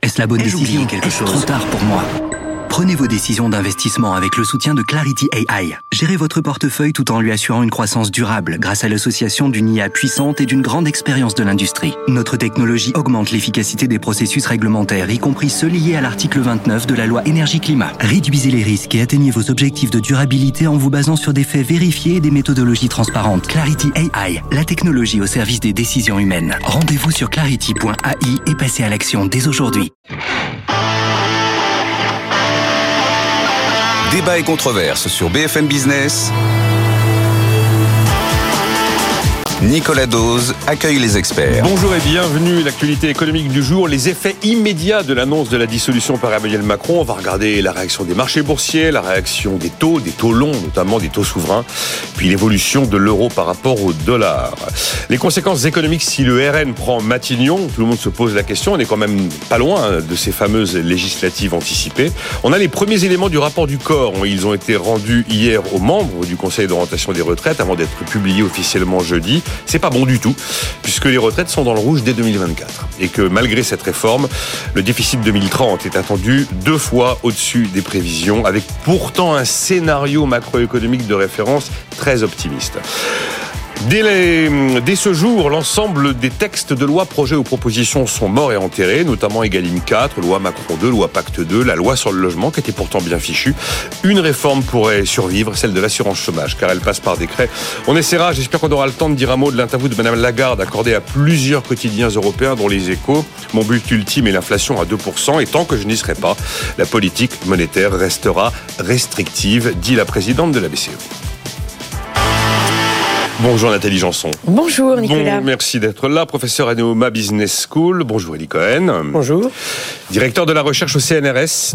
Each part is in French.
Est-ce la bonne décision? Est-ce trop tard pour moi? Prenez vos décisions d'investissement avec le soutien de Clarity AI. Gérez votre portefeuille tout en lui assurant une croissance durable grâce à l'association d'une IA puissante et d'une grande expérience de l'industrie. Notre technologie augmente l'efficacité des processus réglementaires, y compris ceux liés à l'article 29 de la loi Énergie-Climat. Réduisez les risques et atteignez vos objectifs de durabilité en vous basant sur des faits vérifiés et des méthodologies transparentes. Clarity AI, la technologie au service des décisions humaines. Rendez-vous sur clarity.ai et passez à l'action dès aujourd'hui. Débat et controverse sur BFM Business. Nicolas Dose accueille les experts. Bonjour et bienvenue. L'actualité économique du jour, les effets immédiats de l'annonce de la dissolution par Emmanuel Macron. On va regarder la réaction des marchés boursiers, la réaction des taux longs, notamment des taux souverains, puis l'évolution de l'euro par rapport au dollar. Les conséquences économiques si le RN prend Matignon, tout le monde se pose la question. On est quand même pas loin de ces fameuses législatives anticipées. On a les premiers éléments du rapport du COR. Ils ont été rendus hier aux membres du Conseil d'orientation des retraites avant d'être publiés officiellement jeudi. C'est pas bon du tout, puisque les retraites sont dans le rouge dès 2024. Et que malgré cette réforme, le déficit 2030 est attendu 2 fois au-dessus des prévisions, avec pourtant un scénario macroéconomique de référence très optimiste. Dès ce jour, l'ensemble des textes de loi, projets ou propositions sont morts et enterrés, notamment Egalim 4, loi Macron 2, loi Pacte 2, la loi sur le logement qui était pourtant bien fichue. Une réforme pourrait survivre, celle de l'assurance chômage, car elle passe par décret. On essaiera, j'espère qu'on aura le temps de dire un mot de l'interview de Madame Lagarde accordée à plusieurs quotidiens européens, dont Les Échos. Mon but ultime est l'inflation à 2%, et tant que je n'y serai pas, la politique monétaire restera restrictive, dit la présidente de la BCE. Bonjour Nathalie Janson. Bonjour Nicolas. Bon, merci d'être là. Professeur à Neoma Business School. Bonjour Elie Cohen. Bonjour. Directeur de recherche au CNRS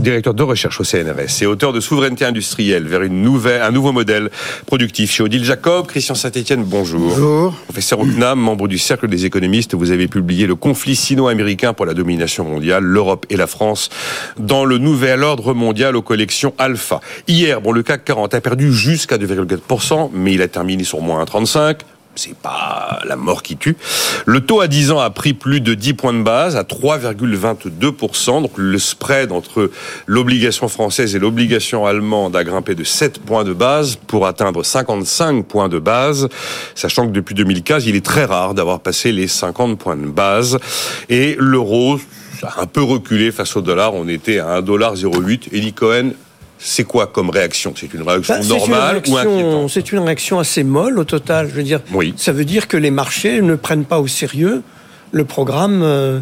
et auteur de Souveraineté industrielle vers un nouveau modèle productif chez Odile Jacob. Christian Saint-Etienne, bonjour. Bonjour. Professeur au CNAM, membre du Cercle des économistes, vous avez publié Le conflit sino-américain pour la domination mondiale, l'Europe et la France dans le nouvel ordre mondial aux collections Alpha. Hier, le CAC 40 a perdu jusqu'à 2,4%, mais il a terminé sur moins 1,35%. C'est pas la mort qui tue. Le taux à 10 ans a pris plus de 10 points de base à 3,22%. Donc le spread entre l'obligation française et l'obligation allemande a grimpé de 7 points de base pour atteindre 55 points de base. Sachant que depuis 2015, il est très rare d'avoir passé les 50 points de base. Et l'euro a un peu reculé face au dollar. On était à 1,08$. Elie Cohen, c'est quoi comme réaction? C'est une réaction normale ou inquiétante? C'est une réaction assez molle au total. Je veux dire, oui. Ça veut dire que les marchés ne prennent pas au sérieux le programme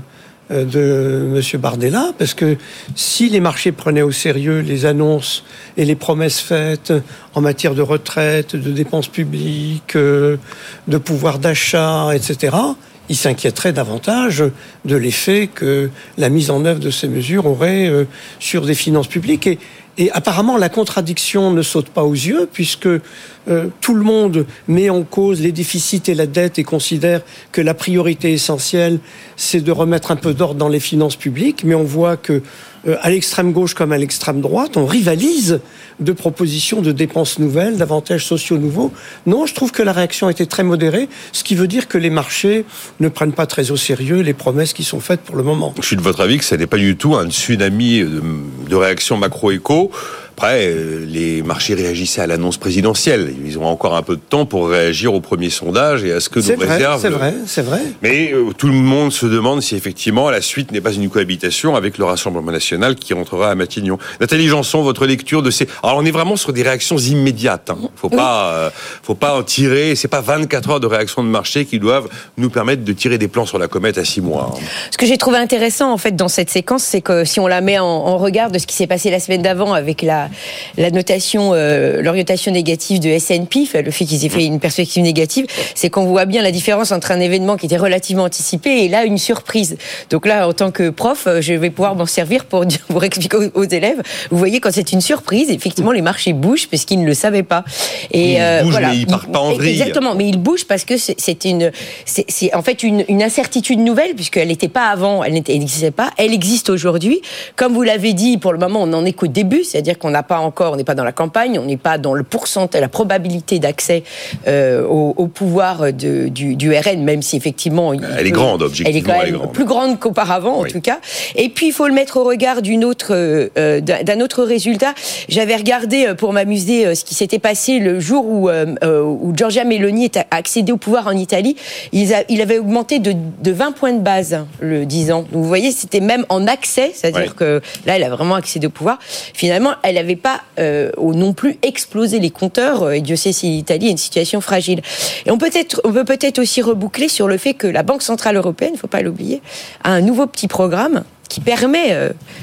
de M. Bardella, parce que si les marchés prenaient au sérieux les annonces et les promesses faites en matière de retraite, de dépenses publiques, de pouvoir d'achat, etc., ils s'inquiéteraient davantage de l'effet que la mise en œuvre de ces mesures aurait sur des finances publiques. Et apparemment, la contradiction ne saute pas aux yeux, puisque tout le monde met en cause les déficits et la dette et considère que la priorité essentielle, c'est de remettre un peu d'ordre dans les finances publiques. Mais on voit que, à l'extrême gauche comme à l'extrême droite, on rivalise de propositions de dépenses nouvelles, d'avantages sociaux nouveaux. Non, je trouve que la réaction a été très modérée, ce qui veut dire que les marchés ne prennent pas très au sérieux les promesses qui sont faites pour le moment. Je suis de votre avis que ce n'est pas du tout un tsunami de réaction macro-éco. Après, les marchés réagissaient à l'annonce présidentielle. Ils ont encore un peu de temps pour réagir au premier sondage et à ce que nous réserve. C'est vrai. Mais tout le monde se demande si effectivement la suite n'est pas une cohabitation avec le Rassemblement national qui rentrera à Matignon. Nathalie Janson, votre lecture de ces... Alors on est vraiment sur des réactions immédiates. Faut pas en tirer. C'est pas 24 heures de réaction de marché qui doivent nous permettre de tirer des plans sur la comète à 6 mois. Ce que j'ai trouvé intéressant en fait dans cette séquence, c'est que si on la met en regard de ce qui s'est passé la semaine d'avant avec la notation, l'orientation négative de S&P, le fait qu'ils aient fait une perspective négative, c'est qu'on voit bien la différence entre un événement qui était relativement anticipé et là une surprise. Donc là, en tant que prof, je vais pouvoir m'en servir pour expliquer aux élèves. Vous voyez, quand c'est une surprise, effectivement, les marchés bougent parce qu'ils ne le savaient pas. Et ils bougent, mais ils partent pas en vrille. Exactement, mais ils bougent parce que c'est en fait une incertitude nouvelle puisqu'elle n'était pas avant, elle n'existait pas, elle existe aujourd'hui. Comme vous l'avez dit, pour le moment, on n'en est qu'au début, c'est-à-dire qu'on n'est pas dans la campagne, on n'est pas dans le pourcentage, la probabilité d'accès au pouvoir du RN, même si effectivement elle est grande, objectivement, elle est quand même plus grande qu'auparavant, en tout cas. Et puis il faut le mettre au regard d'un autre résultat. J'avais regardé pour m'amuser ce qui s'était passé le jour où Giorgia Meloni a accédé au pouvoir en Italie. Il avait augmenté de 20 points de base le 10 ans. Donc vous voyez, c'était même en accès, c'est-à-dire que là, elle a vraiment accédé au pouvoir. Finalement, elle n'avait pas non plus explosé les compteurs. Et Dieu sait si l'Italie est une situation fragile. Et on peut peut-être aussi reboucler sur le fait que la Banque Centrale Européenne, il ne faut pas l'oublier, a un nouveau petit programme qui permet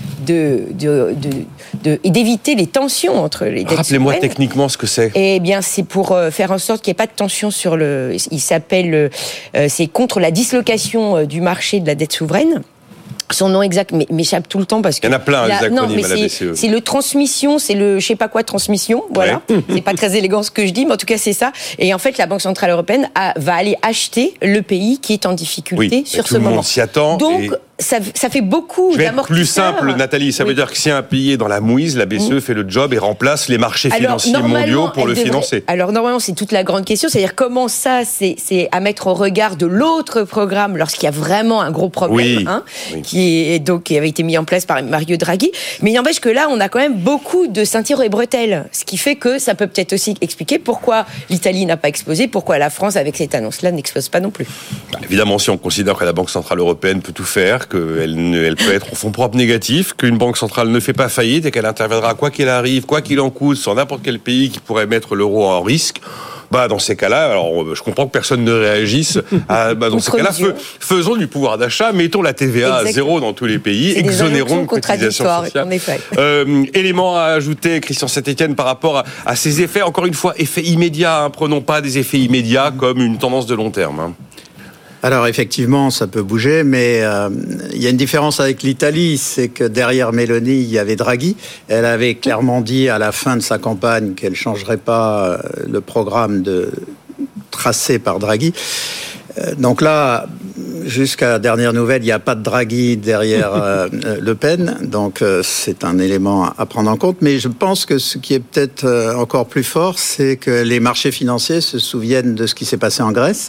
d'éviter les tensions entre les dettes. Rappelez-moi techniquement ce que c'est. Eh bien, c'est pour faire en sorte qu'il n'y ait pas de tension sur il s'appelle, c'est contre la dislocation du marché de la dette souveraine. Son nom exact m'échappe tout le temps parce que... Il y en a plein, les acronymes à la BCE. C'est le transmission, c'est le je sais pas quoi transmission, voilà. Ouais. C'est pas très élégant ce que je dis, mais en tout cas c'est ça. Et en fait, la Banque Centrale Européenne va aller acheter le pays qui est en difficulté sur ce moment. Tout le monde s'y attend. Donc, ça fait beaucoup d'amortisseurs. Je vais être plus simple, Nathalie. Ça veut dire que si un pays est dans la mouise, la BCE fait le job et remplace les marchés financiers mondiaux pour le financer. Alors, normalement, c'est toute la grande question. C'est-à-dire comment ça, c'est à mettre au regard de l'autre programme lorsqu'il y a vraiment un gros problème, qui avait été mis en place par Mario Draghi. Mais il n'empêche que là, on a quand même beaucoup de ceintures et bretelles. Ce qui fait que ça peut peut-être aussi expliquer pourquoi l'Italie n'a pas explosé, pourquoi la France, avec cette annonce-là, n'explose pas non plus. Évidemment, si on considère que la Banque Centrale Européenne peut tout faire, qu'elle peut être au fonds propre négatif, qu'une banque centrale ne fait pas faillite et qu'elle interviendra quoi qu'il arrive, quoi qu'il en coûte, sur n'importe quel pays qui pourrait mettre l'euro en risque, dans ces cas-là, alors je comprends que personne ne réagisse. Dans ces cas-là, faisons du pouvoir d'achat, mettons la TVA à zéro dans tous les pays, exonérons de cotisations sociales. En effet. Élément à ajouter, Christian Saint-Etienne, par rapport à ces effets, encore une fois, effets immédiats, prenons pas des effets immédiats comme une tendance de long terme. Alors effectivement, ça peut bouger, mais il y a une différence avec l'Italie, c'est que derrière Meloni, il y avait Draghi. Elle avait clairement dit à la fin de sa campagne qu'elle ne changerait pas le programme tracé par Draghi. Donc là, jusqu'à dernière nouvelle, il n'y a pas de Draghi derrière Le Pen, donc c'est un élément à prendre en compte. Mais je pense que ce qui est peut-être encore plus fort, c'est que les marchés financiers se souviennent de ce qui s'est passé en Grèce,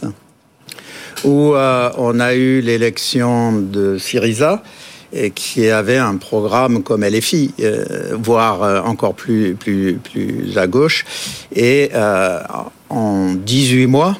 où on a eu l'élection de Syriza, et qui avait un programme comme LFI, voire encore plus à gauche. Et en 18 mois,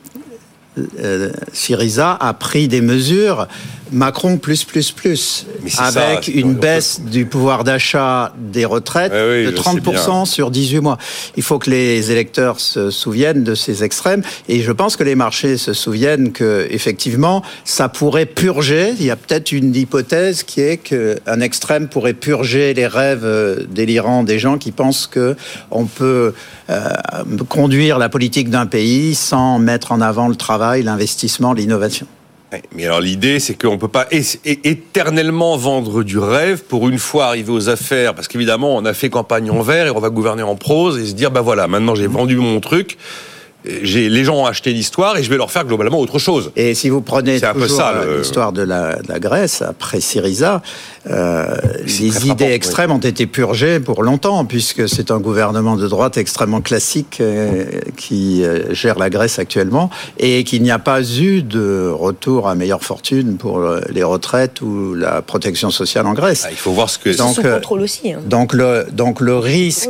Syriza a pris des mesures Macron plus, avec une baisse du pouvoir d'achat des retraites de 30% sur 18 mois. Il faut que les électeurs se souviennent de ces extrêmes, et je pense que les marchés se souviennent que, effectivement, ça pourrait purger. Il y a peut-être une hypothèse qui est qu'un extrême pourrait purger les rêves délirants des gens qui pensent que on peut conduire la politique d'un pays sans mettre en avant le travail, l'investissement, l'innovation. Mais alors l'idée, c'est qu'on ne peut pas éternellement vendre du rêve pour une fois arriver aux affaires, parce qu'évidemment, on a fait campagne en vers et on va gouverner en prose et se dire, voilà, maintenant j'ai vendu mon truc, les gens ont acheté l'histoire et je vais leur faire globalement autre chose. Et si vous prenez l'histoire de la Grèce, après Syriza, les idées extrêmes ont été purgées pour longtemps, puisque c'est un gouvernement de droite extrêmement classique qui gère la Grèce actuellement, et qu'il n'y a pas eu de retour à meilleure fortune pour les retraites ou la protection sociale en Grèce. Il faut voir ce que... C'est sous contrôle aussi. Donc le risque...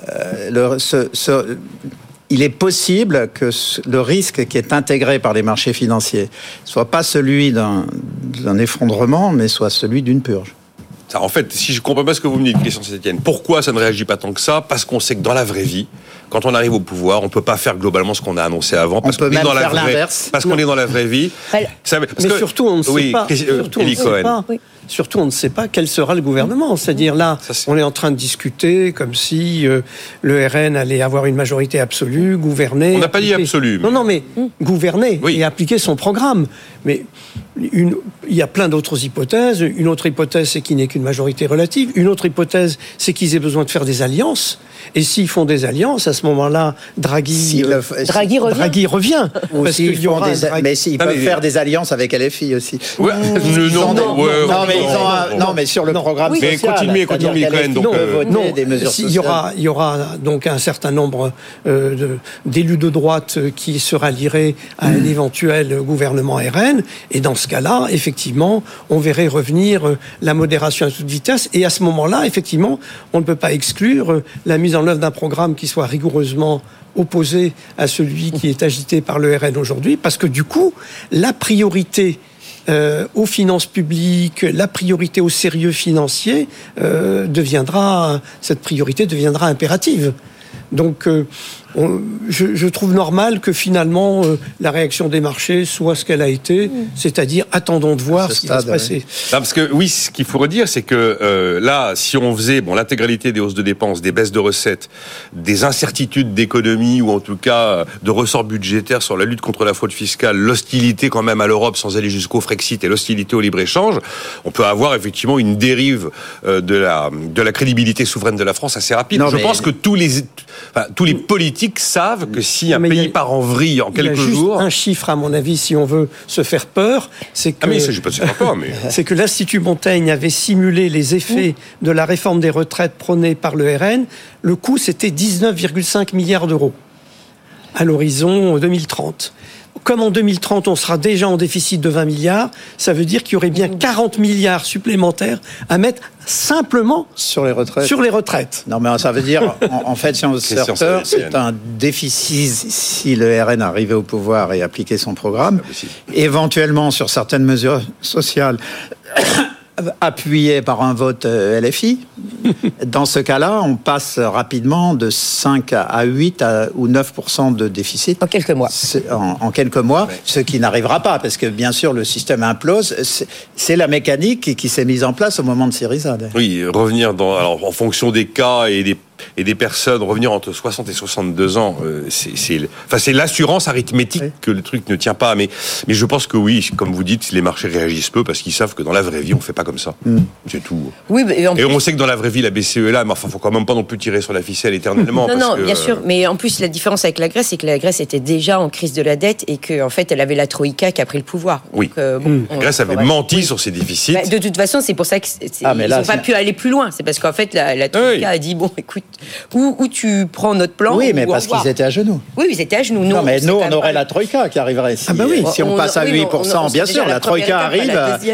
Il est possible que le risque qui est intégré par les marchés financiers soit pas celui d'un effondrement, mais soit celui d'une purge. En fait, si je comprends pas ce que vous me dites, Christian Saint-Etienne, pourquoi ça ne réagit pas tant que ça ? Parce qu'on sait que dans la vraie vie, quand on arrive au pouvoir, on peut pas faire globalement ce qu'on a annoncé avant. Parce qu'on est dans l'inverse. Parce qu'on est dans la vraie vie. Mais surtout, on ne sait pas. Surtout, on ne sait pas quel sera le gouvernement. C'est-à-dire là, on est en train de discuter comme si le RN allait avoir une majorité absolue, gouverner. On n'a pas dit absolue. Non, mais gouverner et appliquer son programme. Mais il y a plein d'autres hypothèses. Une autre hypothèse, c'est qu'il n'y ait qu'une majorité relative. Une autre hypothèse, c'est qu'ils aient besoin de faire des alliances. Et s'ils font des alliances, à ce moment-là, Draghi revient. Mais s'ils peuvent faire des alliances avec LFI aussi. Non, mais Non, mais sur le programme mais social. continuez quand même. Donc, des mesures sociales. Il y aura donc un certain nombre d'élus de droite qui se rallieraient à un éventuel gouvernement RN. Et dans ce cas-là, effectivement, on verrait revenir la modération à toute vitesse. Et à ce moment-là, effectivement, on ne peut pas exclure la mise en œuvre d'un programme qui soit rigoureusement opposé à celui qui est agité par le RN aujourd'hui, parce que du coup, la priorité aux finances publiques, la priorité au sérieux financier cette priorité deviendra impérative. Donc, je trouve normal que finalement la réaction des marchés soit ce qu'elle a été, c'est-à-dire attendons de voir ce qui va se passer. Non, parce que oui, ce qu'il faut redire, c'est que là, si on faisait l'intégralité des hausses de dépenses, des baisses de recettes, des incertitudes d'économie ou en tout cas de ressorts budgétaires sur la lutte contre la fraude fiscale, l'hostilité quand même à l'Europe sans aller jusqu'au Frexit et l'hostilité au libre-échange, on peut avoir effectivement une dérive de la crédibilité souveraine de la France assez rapide. Je pense que tous les politiques savent que si un pays part en vrille en quelques jours... Il y a juste un chiffre, à mon avis, si on veut se faire peur, c'est que... Ah mais il ne s'agit pas de se faire peur, mais... c'est que l'Institut Montaigne avait simulé les effets de la réforme des retraites prônée par le RN. Le coût, c'était 19,5 milliards d'euros à l'horizon 2030. Comme en 2030, on sera déjà en déficit de 20 milliards, ça veut dire qu'il y aurait bien 40 milliards supplémentaires à mettre simplement sur les retraites. Non, mais ça veut dire, en fait, si on se fait peur, c'est un déficit si le RN arrivait au pouvoir et appliquait son programme. Éventuellement, sur certaines mesures sociales... appuyé par un vote LFI. Dans ce cas-là, on passe rapidement de 5 à 8 ou 9% de déficit. En quelques mois. En quelques mois, ce qui n'arrivera pas, parce que bien sûr, le système implose. C'est la mécanique qui s'est mise en place au moment de Syriza. Oui, revenir en fonction des cas et des personnes, revenir entre 60 et 62 ans, c'est l'assurance arithmétique que le truc ne tient pas. Mais je pense que oui, comme vous dites, les marchés réagissent peu parce qu'ils savent que dans la vraie vie, on ne fait pas comme ça. C'est tout. Oui, et on sait que dans la vraie vie, la BCE est là, mais enfin, il ne faut quand même pas non plus tirer sur la ficelle éternellement. Bien sûr. Mais en plus, la différence avec la Grèce, c'est que la Grèce était déjà en crise de la dette et qu'en fait, elle avait la Troïka qui a pris le pouvoir. Oui. Donc, la Grèce avait menti sur ses déficits. De toute façon, c'est pour ça qu'ils n'ont pas pu aller plus loin. C'est parce qu'en fait, la Troïka a dit, bon, écoute, où tu prends notre plan. Oui, mais parce qu'ils étaient à genoux. Oui, ils étaient à genoux. Non, mais nous, on aurait la Troïka qui arriverait. Si on passe à 8%, bien sûr, la Troïka arrive.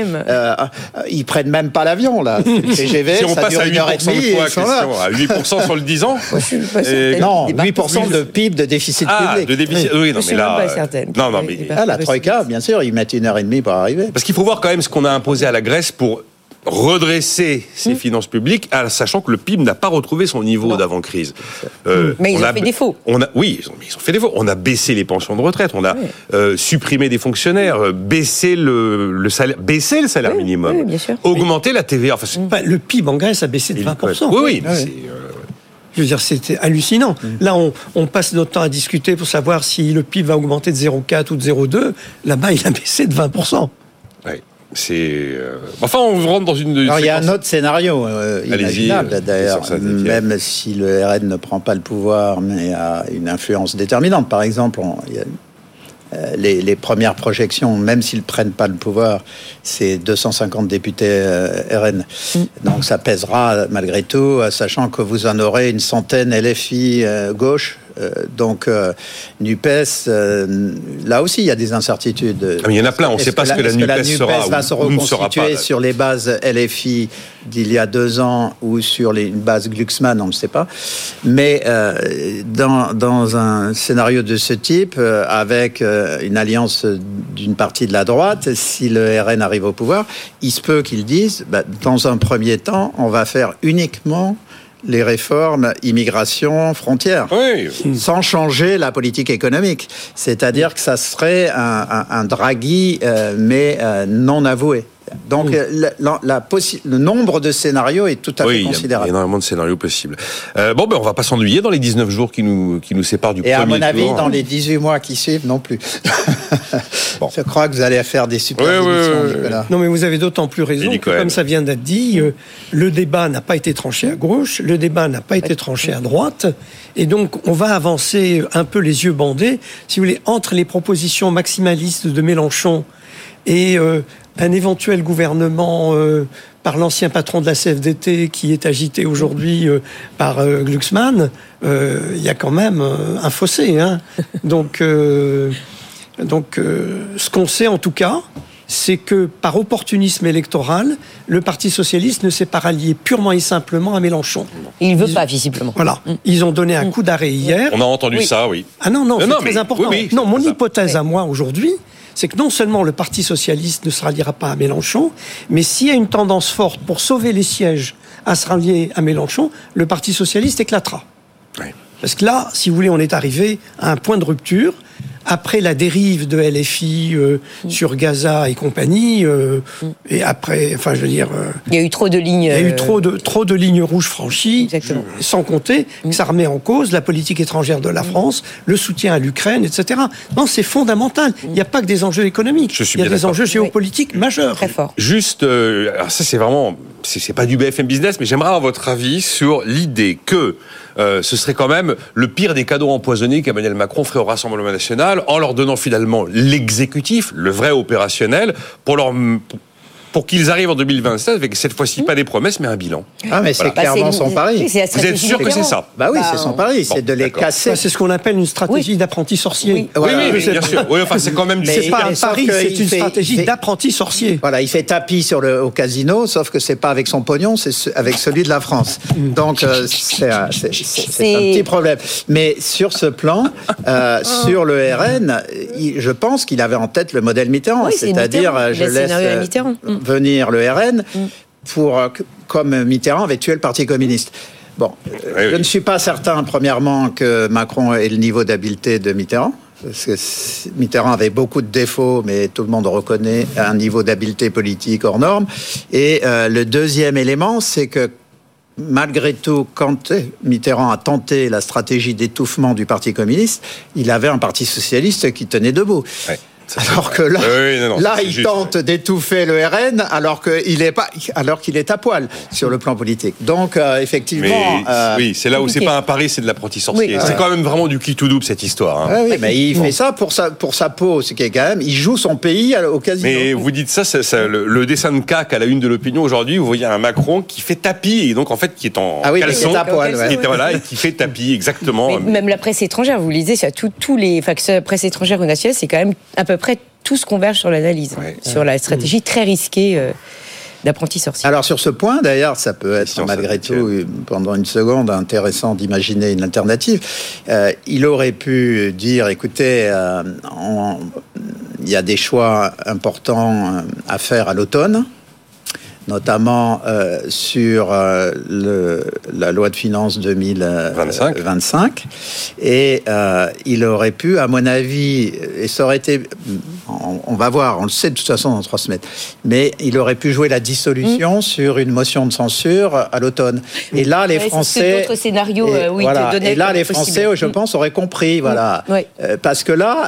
Ils prennent même pas l'avion, là. TGV, si on ça passe dure à 1 heure et demie. À 8% sur le 10 ans Non, 8% de PIB de déficit public. De déficit. Oui, non, mais là. Non, mais la Troïka, bien sûr, ils mettent 1 heure et demie pour arriver. Parce qu'il faut voir quand même ce qu'on a imposé à la Grèce pour redresser ses finances publiques, sachant que le PIB n'a pas retrouvé son niveau d'avant-crise. Mais ils ont fait défaut. Oui, ils ont fait défaut. On a baissé les pensions de retraite, on a supprimé des fonctionnaires, baissé le salaire minimum, augmenté la TVA. Le PIB en Grèce a baissé de 20%. Oui. Je veux dire, c'était hallucinant. Là, on passe notre temps à discuter pour savoir si le PIB va augmenter de 0,4 ou de 0,2. Là-bas, il a baissé de 20%. Oui. Enfin, on rentre dans une... Alors, il y a un autre scénario imaginable, d'ailleurs, même si le RN ne prend pas le pouvoir, mais a une influence déterminante. Par exemple, les premières projections, même s'ils ne prennent pas le pouvoir, c'est 250 députés RN. Donc ça pèsera malgré tout, sachant que vous en aurez une centaine LFI gauche. Donc NUPES, là aussi il y a des incertitudes. Il y en a plein, on ne sait pas ce que la NUPES sera. Va se reconstituer sur les bases LFI d'il y a 2 ans ou sur une base Glucksmann, on ne sait pas. Mais dans un scénario de ce type, avec une alliance d'une partie de la droite, si le RN arrive au pouvoir, il se peut qu'ils disent, dans un premier temps, on va faire uniquement les réformes immigration frontières, sans changer la politique économique. C'est-à-dire que ça serait un Draghi, mais non avoué. Donc le nombre de scénarios est tout à fait considérable. Il y a énormément de scénarios possibles. On va pas s'ennuyer dans les 19 jours qui nous séparent du premier tour. Et à mon avis, dans les 18 mois qui suivent, non plus. Je crois que vous allez faire des super émissions, Nicolas. Non, mais vous avez d'autant plus raison que, comme ça vient d'être dit, le débat n'a pas été tranché à gauche, le débat n'a pas été tranché à droite, et donc on va avancer un peu les yeux bandés, si vous voulez, entre les propositions maximalistes de Mélenchon et un éventuel gouvernement par l'ancien patron de la CFDT qui est agité aujourd'hui par Glucksmann, il y a quand même un fossé. Hein. Donc, ce qu'on sait en tout cas, c'est que par opportunisme électoral, le Parti socialiste ne s'est pas rallié purement et simplement à Mélenchon. Il ne veut pas, visiblement. Voilà. Ils ont donné un coup d'arrêt hier. On a entendu ça, oui. Ah non, c'est très important. Oui, non, mon hypothèse ça. à moi aujourd'hui, c'est que non seulement le Parti socialiste ne se ralliera pas à Mélenchon, mais s'il y a une tendance forte pour sauver les sièges à se rallier à Mélenchon, le Parti socialiste éclatera. Oui. Parce que là, si vous voulez, on est arrivé à un point de rupture. Après la dérive de LFI sur Gaza et compagnie, et après, enfin, je veux dire, il y a eu trop de lignes. Il y a eu trop de lignes rouges franchies. Exactement. Sans compter que ça remet en cause la politique étrangère de la France, le soutien à l'Ukraine, etc. Non, c'est fondamental. Il n'y a pas que des enjeux économiques. Il y a des enjeux géopolitiques majeurs. Très fort. Juste, alors ça c'est vraiment, c'est pas du BFM Business, mais j'aimerais avoir votre avis sur l'idée que ce serait quand même le pire des cadeaux empoisonnés qu'Emmanuel Macron ferait au Rassemblement national en leur donnant finalement l'exécutif, le vrai opérationnel, pour qu'ils arrivent en 2027 avec cette fois-ci pas des promesses mais un bilan. Ah mais c'est clairement son pari. Vous êtes sûr que c'est ça? Bah oui, c'est son pari, c'est de les casser. C'est ce qu'on appelle une stratégie d'apprenti sorcier. Oui, bien sûr. Oui, enfin c'est quand même. C'est pas un pari, c'est une stratégie d'apprenti sorcier. Voilà, il fait tapis au casino, sauf que c'est pas avec son pognon, c'est avec celui de la France. Donc c'est un petit problème. Mais sur ce plan, sur le RN, je pense qu'il avait en tête le modèle Mitterrand, c'est-à-dire je laisse venir le RN comme Mitterrand avait tué le Parti communiste. Bon, je ne suis pas certain, premièrement, que Macron ait le niveau d'habileté de Mitterrand. Parce que Mitterrand avait beaucoup de défauts, mais tout le monde reconnaît un niveau d'habileté politique hors norme. Et le deuxième élément, c'est que malgré tout, quand Mitterrand a tenté la stratégie d'étouffement du Parti communiste, il avait un Parti socialiste qui tenait debout. Ouais. Alors que là, il tente d'étouffer le RN alors qu'il est à poil sur le plan politique. Donc, effectivement... oui, c'est là où c'est pas un pari, c'est de l'apprenti sorcier. C'est quand même vraiment du qui tout double, cette histoire. Hein. Oui, mais il fait ça pour sa peau. C'est quand même, il joue son pays au casino. Mais vous dites ça, le dessin de CAC à la une de l'opinion aujourd'hui, vous voyez un Macron qui fait tapis, et donc en fait qui est en caleçon, qui est à poil, et qui fait tapis, exactement. Mais même la presse étrangère, vous lisez, tous les la presse étrangère ou nationale, c'est quand même à peu près tous convergent sur l'analyse, sur la stratégie très risquée d'apprenti sorcier. Alors sur ce point, d'ailleurs, ça peut être malgré tout, pendant une seconde, intéressant d'imaginer une alternative. Il aurait pu dire, écoutez, il y a des choix importants à faire à l'automne, notamment sur la loi de finances 2025. Et il aurait pu, à mon avis, et ça aurait été... On va voir, on le sait de toute façon dans 3 semaines, mais il aurait pu jouer la dissolution sur une motion de censure à l'auôtomne. Et là, les Français... C'est d'autres scénarios, et là, les Français, je pense, auraient compris, parce que là,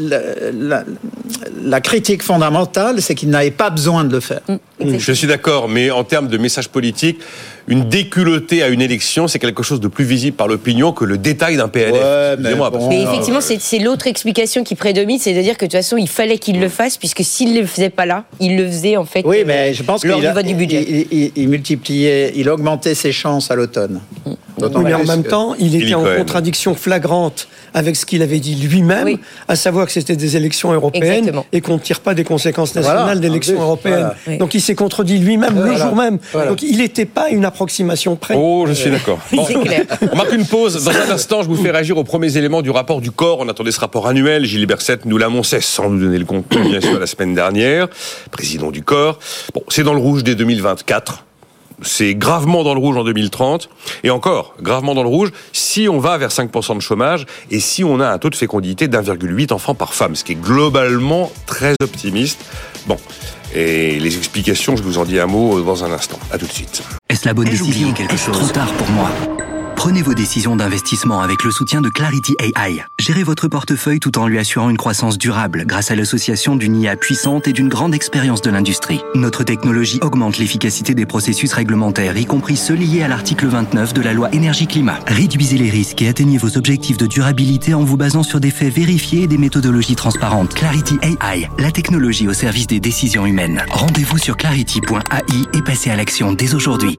la critique fondamentale, c'est qu'ils n'avaient pas besoin de le faire. Je suis d'accord, mais en termes de message politique, une déculottée à une élection, c'est quelque chose de plus visible par l'opinion que le détail d'un PLF. Mais effectivement, c'est l'autre explication qui prédomine, c'est de dire que de toute façon, il fallait qu'il le fasse, puisque s'il ne le faisait pas là, il le faisait en fait mais je pense lors du vote du budget. Il augmentait ses chances à l'automne. Mais en même temps, il était en contradiction flagrante avec ce qu'il avait dit lui-même, à savoir que c'était des élections européennes et qu'on ne tire pas des conséquences nationales d'élections européennes. Donc il s'est contredit lui-même le jour même. Donc il n'était pas une approximation près. Oh, je suis d'accord. Bon, on marque une pause. Dans un instant, je vous fais réagir aux premiers éléments du rapport du corps. On attendait ce rapport annuel. Gilles Berset nous l'annonçait sans nous donner le contenu, bien sûr, la semaine dernière. Président du corps. Bon, c'est dans le rouge dès 2024. C'est gravement dans le rouge en 2030, et encore, gravement dans le rouge, si on va vers 5% de chômage, et si on a un taux de fécondité d'1,8 enfants par femme, ce qui est globalement très optimiste. Bon, et les explications, je vous en dis un mot dans un instant. À tout de suite. Est-ce la bonne décision? Quelque chose. Trop tard pour moi. Prenez vos décisions d'investissement avec le soutien de Clarity AI. Gérez votre portefeuille tout en lui assurant une croissance durable grâce à l'association d'une IA puissante et d'une grande expérience de l'industrie. Notre technologie augmente l'efficacité des processus réglementaires, y compris ceux liés à l'article 29 de la loi Énergie-Climat. Réduisez les risques et atteignez vos objectifs de durabilité en vous basant sur des faits vérifiés et des méthodologies transparentes. Clarity AI, la technologie au service des décisions humaines. Rendez-vous sur clarity.ai et passez à l'action dès aujourd'hui.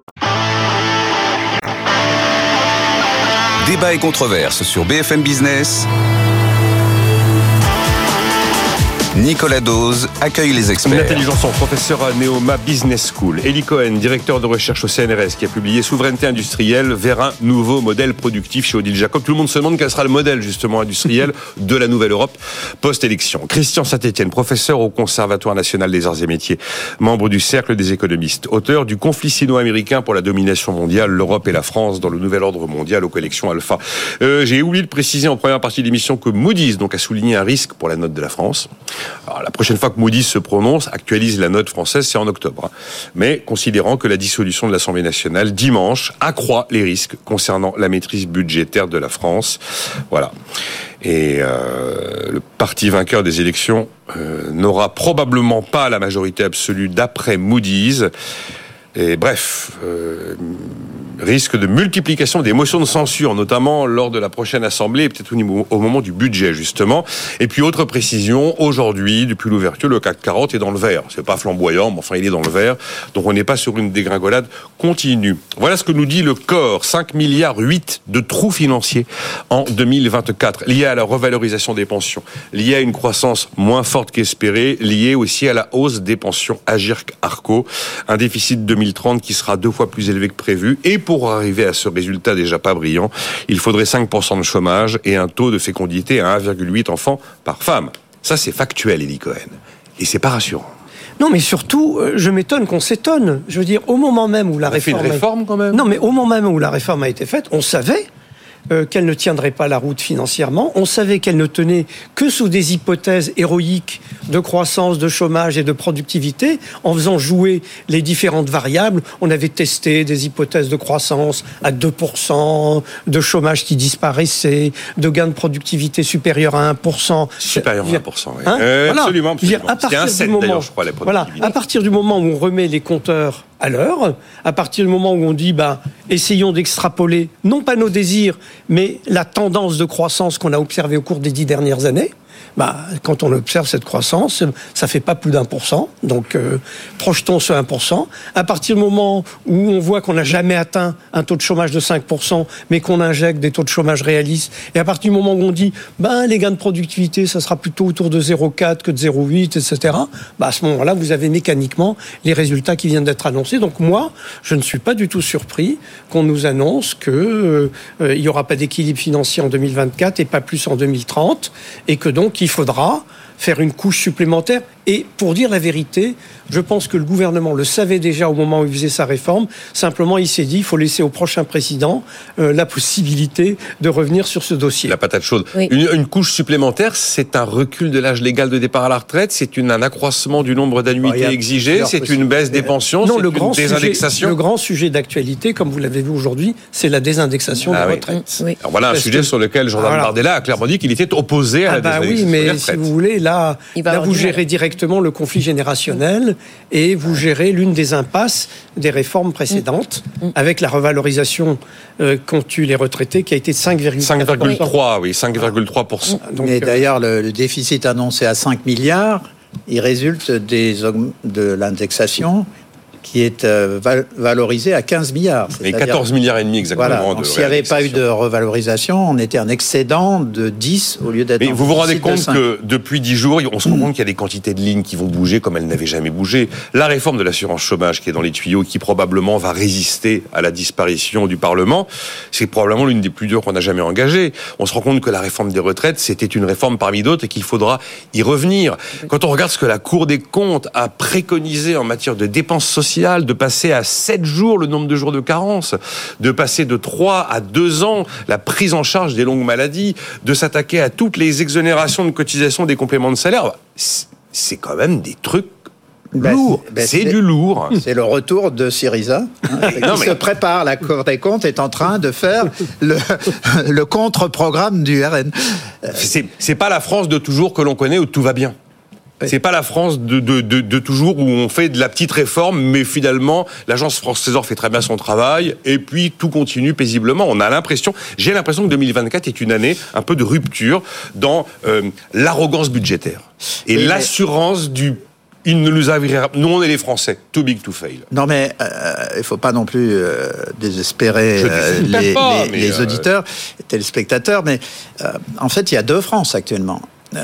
Débat et controverse sur BFM Business. Nicolas Dose accueille les experts. Nathalie Janson, professeure à Neoma Business School. Elie Cohen, directeur de recherche au CNRS, qui a publié Souveraineté industrielle vers un nouveau modèle productif chez Odile Jacob. Tout le monde se demande quel sera le modèle justement industriel de la nouvelle Europe post-élection. Christian Saint-Etienne, professeur au Conservatoire national des arts et métiers, membre du Cercle des économistes, auteur du conflit sino-américain pour la domination mondiale, l'Europe et la France dans le nouvel ordre mondial aux collections Alpha. J'ai oublié de préciser en première partie de l'émission que Moody's donc a souligné un risque pour la note de la France. Alors, la prochaine fois que Moody's se prononce, actualise la note française, c'est en octobre. Mais considérant que la dissolution de l'Assemblée nationale dimanche accroît les risques concernant la maîtrise budgétaire de la France. Voilà. Et le parti vainqueur des élections n'aura probablement pas la majorité absolue d'après Moody's. Et bref, risque de multiplication des motions de censure, notamment lors de la prochaine assemblée, et peut-être au moment du budget, justement. Et puis, autre précision, aujourd'hui, depuis l'ouverture, le CAC 40 est dans le vert. C'est pas flamboyant, mais enfin, il est dans le vert. Donc, on n'est pas sur une dégringolade continue. Voilà ce que nous dit le COR. 5,8 milliards de trous financiers en 2024, liés à la revalorisation des pensions, liés à une croissance moins forte qu'espérée, liés aussi à la hausse des pensions Agirc-Arrco. Un déficit 2030 qui sera 2 fois plus élevé que prévu. Et pour arriver à ce résultat déjà pas brillant, il faudrait 5% de chômage et un taux de fécondité à 1,8 enfants par femme. Ça, c'est factuel, Elie Cohen. Et c'est pas rassurant. Non, mais surtout, je m'étonne qu'on s'étonne. Je veux dire, au moment même où la réforme... fait une réforme, quand même. Non, mais au moment même où la réforme a été faite, on savait qu'elle ne tiendrait pas la route financièrement. On savait qu'elle ne tenait que sous des hypothèses héroïques de croissance, de chômage et de productivité, en faisant jouer les différentes variables. On avait testé des hypothèses de croissance à 2%, de chômage qui disparaissait, de gains de productivité supérieurs à 1%. Supérieur à 1%, oui. Hein voilà. Absolument. À partir du moment, je crois, la productivité. voilà, à partir du moment où on remet les compteurs à l'heure, à partir du moment où on dit, essayons d'extrapoler, non pas nos désirs, mais la tendance de croissance qu'on a observée au cours des 10 dernières années, quand on observe cette croissance, ça fait pas plus d'1%. Donc, projetons ce 1%. À partir du moment où on voit qu'on n'a jamais atteint un taux de chômage de 5%, mais qu'on injecte des taux de chômage réalistes, et à partir du moment où on dit, les gains de productivité, ça sera plutôt autour de 0,4 que de 0,8, etc. À ce moment-là, vous avez mécaniquement les résultats qui viennent d'être annoncés. Donc, moi, je ne suis pas du tout surpris qu'on nous annonce que il y aura pas d'équilibre financier en 2024 et pas plus en 2030, et que donc, il faudra faire une couche supplémentaire. Et pour dire la vérité, je pense que le gouvernement le savait déjà au moment où il faisait sa réforme. Simplement, il s'est dit, il faut laisser au prochain président la possibilité de revenir sur ce dossier. La patate chaude. Oui. Une couche supplémentaire, c'est un recul de l'âge légal de départ à la retraite, c'est un accroissement du nombre d'annuités exigées, c'est une baisse des pensions, c'est une désindexation. Le grand sujet d'actualité, comme vous l'avez vu aujourd'hui, c'est la désindexation des retraites. Oui. Alors voilà un sujet sur lequel Jordan Bardella a clairement dit qu'il était opposé à la désindexation des retraites. Si vous voulez, là vous gérez directement le conflit générationnel et vous gérez l'une des impasses des réformes précédentes avec la revalorisation qu'ont eu les retraités qui a été de 5,3%. Oui, 5,3%. Mais d'ailleurs, le déficit annoncé à 5 milliards, il résulte de l'indexation qui est valorisé à 15 milliards. Et 14 milliards et demi exactement. Voilà. Donc, s'il n'y avait pas eu de revalorisation, on était un excédent de 10 au lieu d'être... Mais vous vous rendez compte que depuis 10 jours, on se rend compte qu'il y a des quantités de lignes qui vont bouger comme elles n'avaient jamais bougé. La réforme de l'assurance chômage qui est dans les tuyaux, qui probablement va résister à la disparition du Parlement, c'est probablement l'une des plus dures qu'on a jamais engagées. On se rend compte que la réforme des retraites, c'était une réforme parmi d'autres et qu'il faudra y revenir. Quand on regarde ce que la Cour des comptes a préconisé en matière de dépenses sociales, de passer à 7 jours le nombre de jours de carence, de passer de 3 à 2 ans la prise en charge des longues maladies, de s'attaquer à toutes les exonérations de cotisation des compléments de salaire, c'est quand même des trucs C'est du lourd. C'est le retour de Syriza, se prépare. La Cour des comptes est en train de faire le contre-programme du RN. C'est pas la France de toujours que l'on connaît où tout va bien. C'est pas la France de toujours où on fait de la petite réforme, mais finalement, l'agence France Trésor fait très bien son travail, et puis tout continue paisiblement. J'ai l'impression que 2024 est une année un peu de rupture dans l'arrogance budgétaire et l'assurance du. Nous, on est les Français. Too big to fail. Non, mais il faut pas non plus désespérer les auditeurs, les téléspectateurs. Mais en fait, il y a deux France actuellement.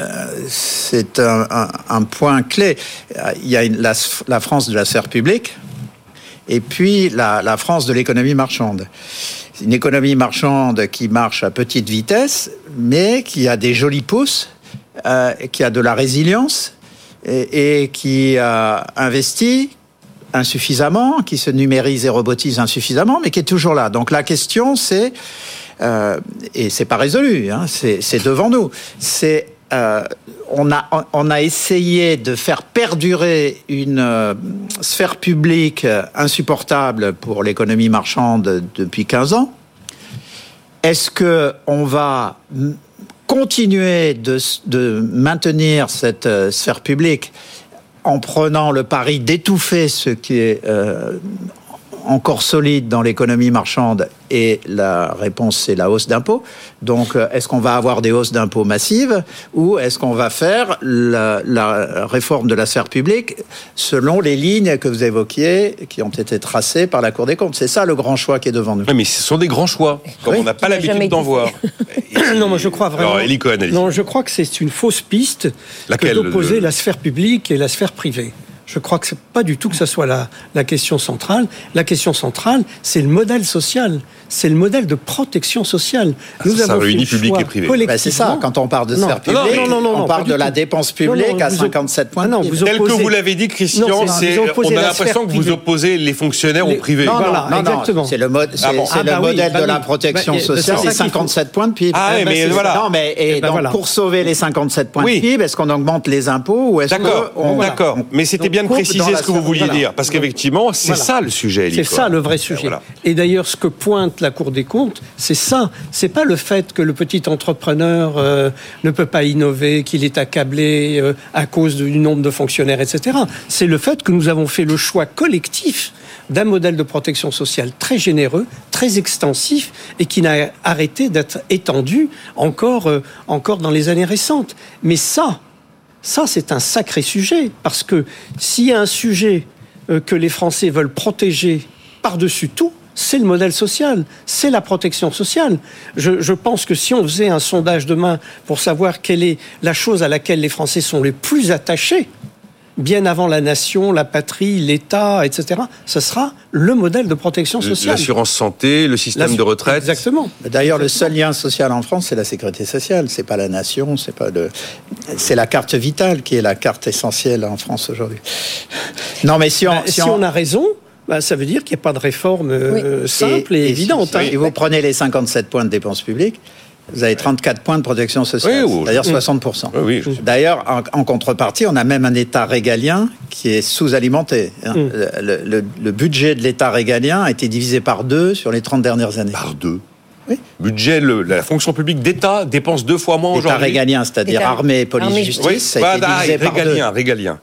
C'est un point clé. Il y a la France de la sphère publique et puis la France de l'économie marchande. Une économie marchande qui marche à petite vitesse, mais qui a des jolis pouces, qui a de la résilience, et qui investit insuffisamment, qui se numérise et robotise insuffisamment, mais qui est toujours là. Donc la question, c'est, et c'est pas résolu, c'est devant nous, c'est on a essayé de faire perdurer une sphère publique insupportable pour l'économie marchande depuis 15 ans. Est-ce que on va continuer de maintenir cette sphère publique en prenant le pari d'étouffer ce qui est encore solide dans l'économie marchande? Et la réponse, c'est la hausse d'impôts. Donc, est-ce qu'on va avoir des hausses d'impôts massives ou est-ce qu'on va faire la réforme de la sphère publique selon les lignes que vous évoquiez, qui ont été tracées par la Cour des comptes? C'est ça le grand choix qui est devant nous. Oui, mais ce sont des grands choix, comme on n'a pas l'habitude d'en voir. Non, moi je crois vraiment. Alors, Elie Cohen, non, je crois que c'est une fausse piste d'opposer la sphère publique et la sphère privée. Je crois que c'est pas du tout que ça soit la question centrale. La question centrale, c'est le modèle social. C'est le modèle de protection sociale. Ça réunit public et privé. C'est ça, quand on parle de sphère publique, on parle de la dépense publique à 57 points de PIB. Tel que vous l'avez dit, Christian, on a l'impression que vous opposez les fonctionnaires au privé. Non, exactement. C'est le modèle de la protection sociale, c'est 57 points de PIB. Mais voilà. Non, mais pour sauver les 57 points de PIB, est-ce qu'on augmente les impôts ou est-ce qu'on... D'accord, mais c'était bien de préciser ce que vous vouliez dire, parce qu'effectivement, c'est ça le sujet. C'est ça le vrai sujet. Voilà. Et d'ailleurs, ce que pointe la Cour des comptes, c'est ça. C'est pas le fait que le petit entrepreneur ne peut pas innover, qu'il est accablé à cause du nombre de fonctionnaires, etc. C'est le fait que nous avons fait le choix collectif d'un modèle de protection sociale très généreux, très extensif et qui n'a arrêté d'être étendu encore dans les années récentes. Mais ça, c'est un sacré sujet, parce que s'il y a un sujet que les Français veulent protéger par-dessus tout, c'est le modèle social, c'est la protection sociale. Je pense que si on faisait un sondage demain pour savoir quelle est la chose à laquelle les Français sont les plus attachés, bien avant la nation, la patrie, l'État, etc., ce sera le modèle de protection sociale. L'assurance santé, le système de retraite. Exactement. D'ailleurs, le seul lien social en France, c'est la sécurité sociale. C'est pas la nation, c'est la carte vitale qui est la carte essentielle en France aujourd'hui. Non, mais si on a raison, ça veut dire qu'il n'y a pas de réforme simple et évidente. Et vous prenez les 57 points de dépenses publiques, vous avez 34 points de protection sociale, c'est-à-dire 60%. Oui. D'ailleurs, en contrepartie, on a même un État régalien qui est sous-alimenté. Le budget de l'État régalien a été divisé par 2 sur les 30 dernières années. Par 2 ? Oui. Budget, la fonction publique d'État dépense 2 fois moins aujourd'hui. L'État régalien, c'est-à-dire armée, police, justice, ça a été divisé par 2. Régalien.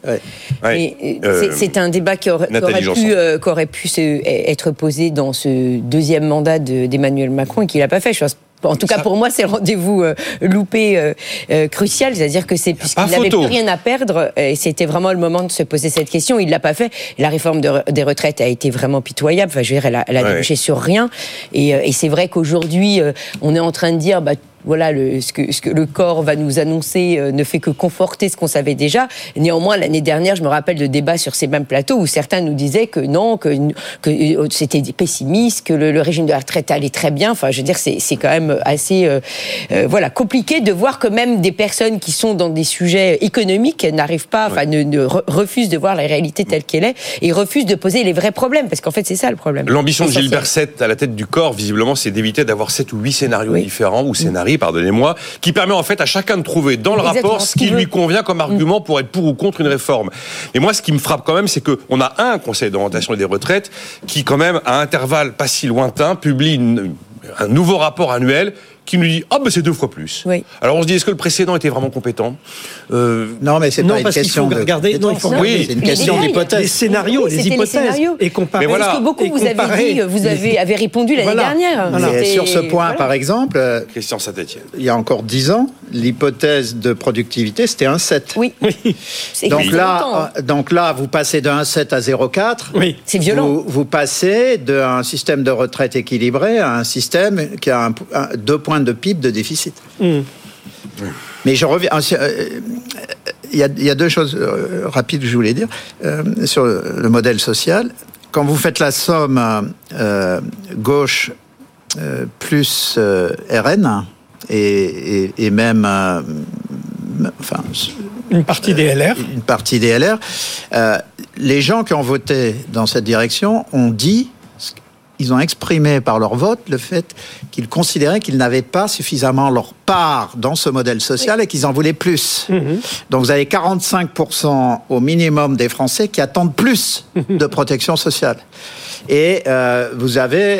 C'est un débat qui aurait pu être posé dans ce deuxième mandat d'Emmanuel Macron et qu'il n'a pas fait. En tout cas, pour moi, c'est le rendez-vous loupé crucial, c'est-à-dire que puisqu'il n'avait plus rien à perdre, et c'était vraiment le moment de se poser cette question. Il l'a pas fait. La réforme des retraites a été vraiment pitoyable. Enfin, je veux dire, elle a débouché sur rien. Et c'est vrai qu'aujourd'hui, on est en train de dire, voilà, ce que le corps va nous annoncer ne fait que conforter ce qu'on savait déjà. Néanmoins, l'année dernière, je me rappelle de débats sur ces mêmes plateaux où certains nous disaient que non, que c'était pessimiste, que le régime de la retraite allait très bien. Enfin, je veux dire, c'est quand même assez compliqué de voir que même des personnes qui sont dans des sujets économiques n'arrivent pas, refusent de voir la réalité telle qu'elle est et refusent de poser les vrais problèmes, parce qu'en fait, c'est ça le problème. L'ambition de Gilles Berset à la tête du corps, visiblement, c'est d'éviter d'avoir 7 ou 8 scénarios différents où scénarii Paris, pardonnez-moi, qui permet en fait à chacun de trouver dans le rapport ce qui lui convient comme argument pour être pour ou contre une réforme. Et moi, ce qui me frappe quand même, c'est qu'on a un Conseil d'orientation des retraites qui, quand même, à intervalles pas si lointains, publie un nouveau rapport annuel qui nous dit c'est 2 fois plus. Oui. Alors on se dit, est-ce que le précédent était vraiment compétent Non, mais c'est pas une question de regarder. Non, il faut regarder. C'est une question d'hypothèse. Les scénarios, les hypothèses. Et comparer. Voilà. Parce que beaucoup vous avez répondu l'année dernière. Voilà. Sur ce point, par exemple, Christian Saint-Etienne. Il y a encore 10 ans, l'hypothèse de productivité, c'était 1,7. Oui. Donc là, vous passez de 1,7 à 0,4. Oui. C'est violent. Vous passez d'un système de retraite équilibré à un système qui a 2 points de PIB de déficit. Mais je reviens. Il y a 2 choses rapides que je voulais dire sur le modèle social. Quand vous faites la somme gauche plus RN et même une partie des LR. Une partie des LR. Les gens qui ont voté dans cette direction ont dit. Ils ont exprimé par leur vote le fait qu'ils considéraient qu'ils n'avaient pas suffisamment leur part dans ce modèle social et qu'ils en voulaient plus. Donc vous avez 45% au minimum des Français qui attendent plus de protection sociale. Et vous avez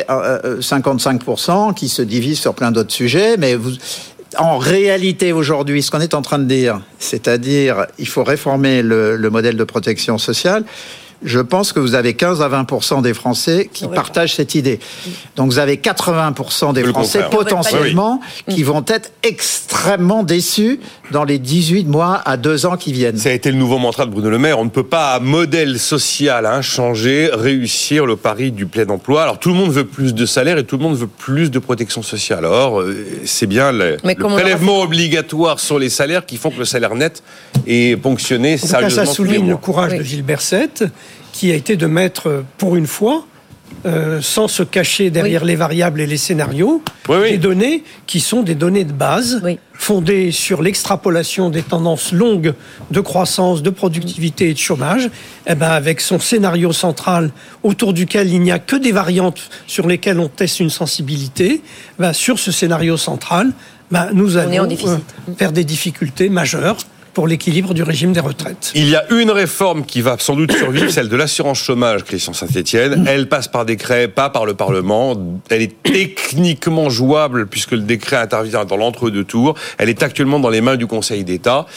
55% qui se divisent sur plein d'autres sujets, mais en réalité, aujourd'hui, ce qu'on est en train de dire, c'est-à-dire il faut réformer le modèle de protection sociale, je pense que vous avez 15 à 20% des Français qui partagent cette idée. Donc vous avez 80% des Français potentiellement qui vont être extrêmement déçus dans les 18 mois à 2 ans qui viennent. Ça a été le nouveau mantra de Bruno Le Maire. On ne peut pas, à modèle social inchangé, réussir le pari du plein emploi. Alors tout le monde veut plus de salaire et tout le monde veut plus de protection sociale. Alors c'est bien le prélèvement obligatoire sur les salaires qui font que le salaire net est ponctionné sérieusement. Ça souligne le courage de Gilles Berset, qui a été de mettre, pour une fois, sans se cacher derrière les variables et les scénarios, des données qui sont des données de base, fondées sur l'extrapolation des tendances longues de croissance, de productivité et de chômage, avec son scénario central autour duquel il n'y a que des variantes sur lesquelles on teste une sensibilité, sur ce scénario central, nous allons faire des difficultés majeures pour l'équilibre du régime des retraites. Il y a une réforme qui va sans doute survivre, celle de l'assurance chômage, Christian Saint-Etienne. Elle passe par décret, pas par le Parlement. Elle est techniquement jouable puisque le décret intervient dans l'entre-deux tours. Elle est actuellement dans les mains du Conseil d'État.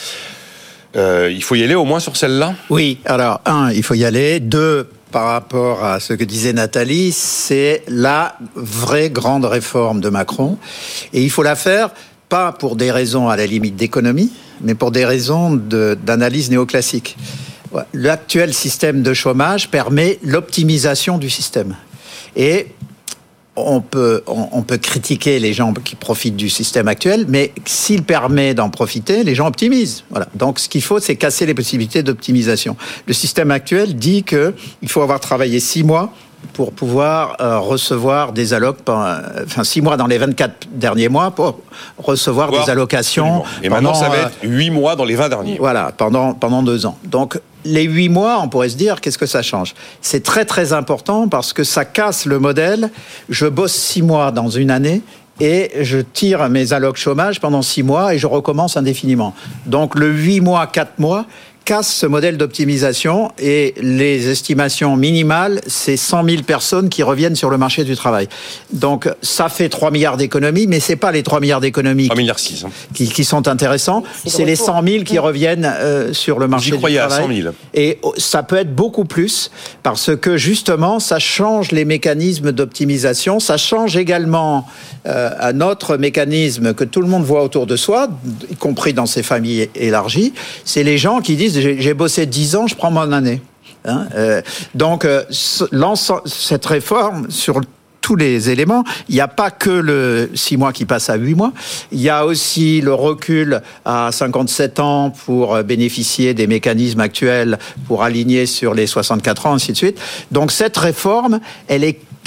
Il faut y aller au moins sur celle-là ? Oui, alors, 1, il faut y aller. 2, par rapport à ce que disait Nathalie, c'est la vraie grande réforme de Macron. Et il faut la faire pas pour des raisons à la limite d'économie, mais pour des raisons d'analyse néoclassique. L'actuel système de chômage permet l'optimisation du système. Et on peut critiquer les gens qui profitent du système actuel, mais s'il permet d'en profiter, les gens optimisent. Voilà. Donc ce qu'il faut, c'est casser les possibilités d'optimisation. Le système actuel dit qu'il faut avoir travaillé 6 mois pour pouvoir recevoir des allocs, 6 mois dans les 24 derniers mois pour recevoir des allocations. Absolument. Et maintenant, ça va être 8 mois dans les 20 derniers. Voilà, pendant 2 ans. Donc, les 8 mois, on pourrait se dire, qu'est-ce que ça change ? C'est très, très important parce que ça casse le modèle. Je bosse 6 mois dans une année et je tire mes allocs chômage pendant 6 mois et je recommence indéfiniment. Donc, le 8 mois, 4 mois casse ce modèle d'optimisation et les estimations minimales, c'est 100 000 personnes qui reviennent sur le marché du travail. Donc, ça fait 3 milliards d'économies, mais c'est pas les 3 milliards d'économies 3 milliards 6, qui sont intéressants, c'est les 100 000 qui reviennent sur le marché du travail. J'y croyais à 100 000. Et ça peut être beaucoup plus parce que justement, ça change les mécanismes d'optimisation, ça change également un autre mécanisme que tout le monde voit autour de soi, y compris dans ses familles élargies, c'est les gens qui disent j'ai bossé 10 ans, je prends mon année. Donc, cette réforme, sur tous les éléments, il n'y a pas que le 6 mois qui passe à 8 mois, il y a aussi le recul à 57 ans pour bénéficier des mécanismes actuels pour aligner sur les 64 ans, ainsi de suite. Donc, cette réforme, elle est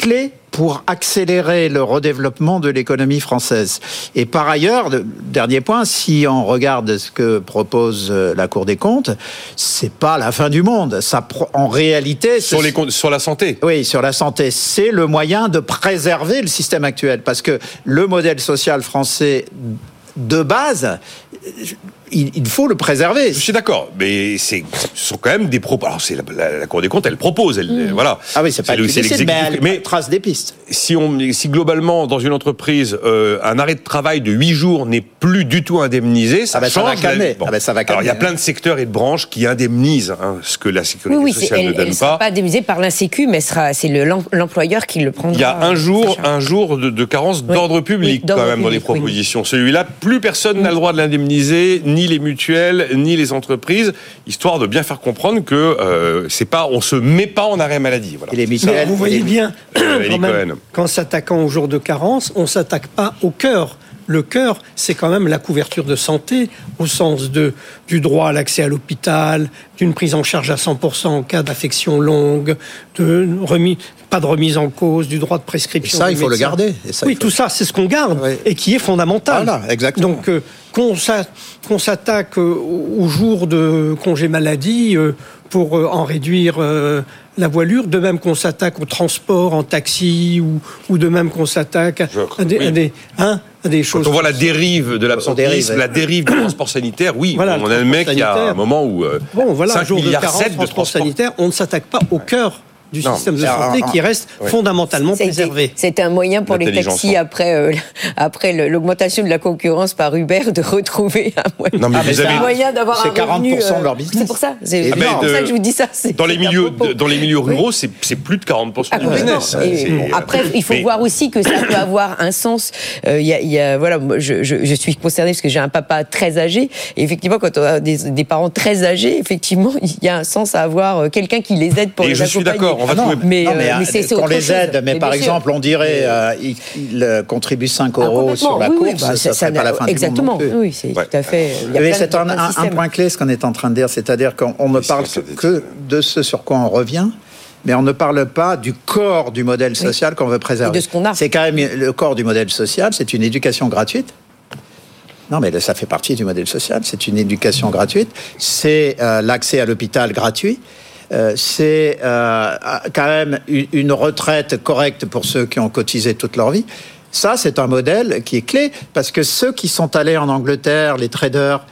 clé pour accélérer le redéveloppement de l'économie française. Et par ailleurs, dernier point, si on regarde ce que propose la Cour des comptes, c'est pas la fin du monde. Ça, en réalité, sur la santé. Oui, sur la santé, c'est le moyen de préserver le système actuel, parce que le modèle social français de base, il faut le préserver. Je suis d'accord, mais ce sont quand même des propos. Alors, c'est la Cour des comptes, elle propose, voilà. Ah oui, c'est pas l'exécutif, mais elle trace des pistes. Si globalement, dans une entreprise, un arrêt de travail de 8 jours n'est plus du tout indemnisé, ça change. Ça va calmer. Bon. Ça va calmer. Alors, il y a plein de secteurs et de branches qui indemnisent ce que la sécurité sociale ne donne pas. Elle ne sera pas indemnisée par l'Insécu, mais c'est l'employeur qui le prendra. Il y a un jour de carence d'ordre public, quand même, dans les propositions. Celui-là, plus personne n'a le droit de l'indemniser, ni les mutuelles, ni les entreprises, histoire de bien faire comprendre que on se met pas en arrêt maladie. Voilà. Et les mutuelles, vous voyez bien, quand même, Cohen. qu'en s'attaquant au jour de carence, on s'attaque pas au cœur. Le cœur, c'est quand même la couverture de santé, au sens du droit à l'accès à l'hôpital, d'une prise en charge à 100% en cas d'affection longue, pas de remise en cause, du droit de prescription. Et ça, il faut le garder. Tout ça, c'est ce qu'on garde et qui est fondamental. Voilà, exactement. Donc, qu'on s'attaque au jour de congé maladie pour en réduire la voilure, de même qu'on s'attaque au transport en taxi ou de même qu'on s'attaque à des choses. Quand on voit la dérive de l'absentéisme, la dérive du transport sanitaire, oui, voilà, on a le mec, il y a un moment où 5 jour milliards de carence, transport sanitaire, on ne s'attaque pas au cœur du système de santé qui reste fondamentalement préservé. C'est un moyen pour les taxis, après l'augmentation de la concurrence par Uber, de retrouver un moyen d'avoir un revenu. C'est 40% de leur business. C'est pour ça. C'est pour ça que je vous dis ça. Dans les milieux ruraux, c'est plus de 40% du business. Après, il faut voir aussi que ça peut avoir un sens. Voilà, je suis concernée parce que j'ai un papa très âgé. Et effectivement, quand on a des parents très âgés, effectivement, il y a un sens à avoir quelqu'un qui les aide pour les accompagner. Je suis d'accord. Mais qu'on les aide, mais par exemple, on dirait il contribue 5 euros sur la course, ça serait pas la fin du monde. Exactement, oui, c'est tout à fait. C'est un point clé ce qu'on est en train de dire, c'est-à-dire qu'on ne parle que de ce sur quoi on revient, mais on ne parle pas du corps du modèle social qu'on veut préserver. Et de ce qu'on a. C'est quand même le corps du modèle social, c'est une éducation gratuite. Non, mais ça fait partie du modèle social, c'est une éducation gratuite, c'est l'accès à l'hôpital gratuit. C'est quand même une retraite correcte pour ceux qui ont cotisé toute leur vie. Ça, c'est un modèle qui est clé, parce que ceux qui sont allés en Angleterre, les traders,